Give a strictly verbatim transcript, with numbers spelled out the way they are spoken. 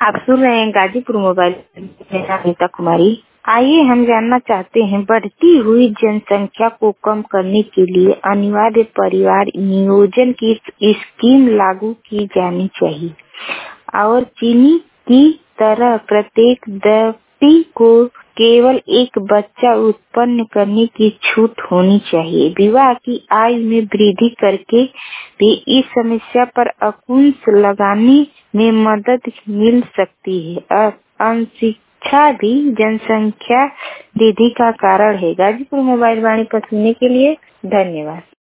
आप सुन रहे हैं गाजीपुर मोबाइल। मेरा नीता कुमारी। आइए हम जानना चाहते हैं, बढ़ती हुई जनसंख्या को कम करने के लिए अनिवार्य परिवार नियोजन की स्कीम लागू की जानी चाहिए और चीनी की तरह प्रत्येक दंपति को केवल एक बच्चा उत्पन्न करने की छूट होनी चाहिए। विवाह की आयु में वृद्धि करके भी इस समस्या पर अंकुश लगाने में मदद मिल सकती है। अशिक्षा भी जनसंख्या वृद्धि का कारण है। गाजीपुर मोबाइल वाणी पर सुनने के लिए धन्यवाद।